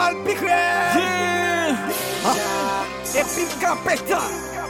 mal piqué. Et puis Capeta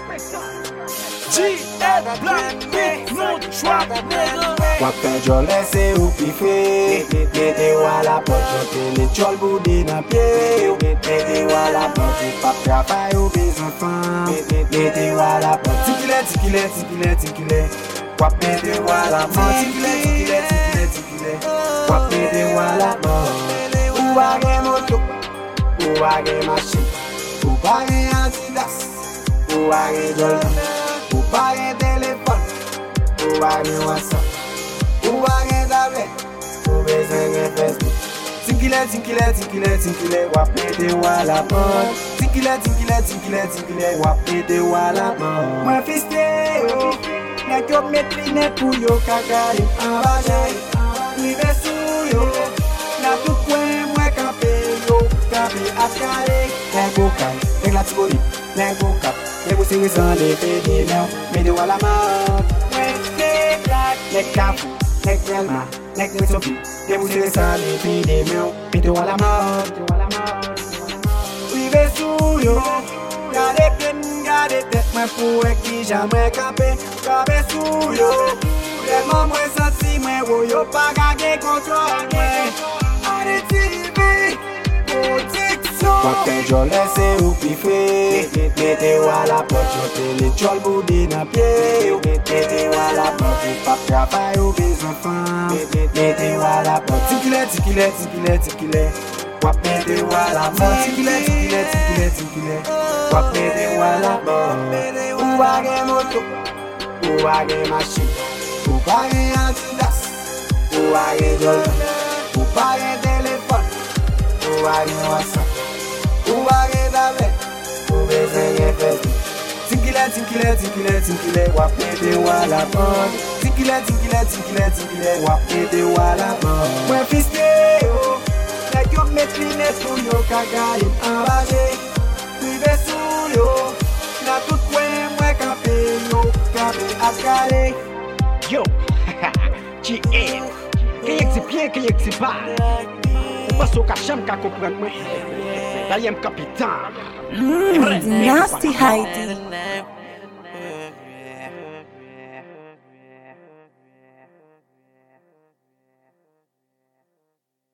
G.F. Black Big Mon choix nègre. Wapè jò lese ou pife, mette ou à la porte, jote le chol boudi nan pied. Mette ou à la porte, pas travail ou des enfants. Mette ou à la porte, tikile. Wap mette ou à la porte, tikile. Wap mette ou à la porte. Ou a gen moto, ou a gen machine, ou pa gen Adidas, ou a gen Jordan, ou pa gen téléphone, ou a gen WhatsApp. Ou a gen tablet, ou bezen gen Facebook. Tinkile, wap mette ou à la porte. Tinkile, wap mette ou à la porte. Mwen fiste yo, nek yo met linet pou yo kakay an bagay. Rive sou yo, na tout kwen mwen kampe yo, kampe askare. Nek go kay, nek la tiboli, nek go kap, nek go siri san de pedi men, mette ou à la porte. Mwen se black, nek kafu. Nek Delma, nek Sophie, de vous serez ça, les filles des mecs, pite ou à la mort. Rive sou yo, gade plen, gade tête, moi pour qui jamais campé, gade sou yo. Tellement moi senti, moi yo pas gagné contrôle, moi. Arrêtez, protection. Wapè jò lese ou pife, mette ou à la porte, jote le chol boudi nan pied. Mette ou à la porte, pas travail ou des enfants. Mette ou à la porte, tikile. Wap mette ou à la porte, tikile. Wap mette ou à la porte. Ou a gen moto, ou a gen machine, ou pa gen Adidas, ou a gen Jordan, ou pa gen téléphone, ou a gen WhatsApp. Ou a gen tablet, ou bezen gen Facebook. Tinkile, wap mette ou à la porte. Tinkile, wap mette ou à la porte. Mwen fiste yo, nek yo met linet pou yo kakay an bagay. Rive sou yo, na tout kwen mwen kampe yo, kampe askare. Yo, G.F. Kayek ti bien, kayek ti pa. Ou pas ou ka cham ka kompren mwen. Dayem kapitan. Nasty Heidi.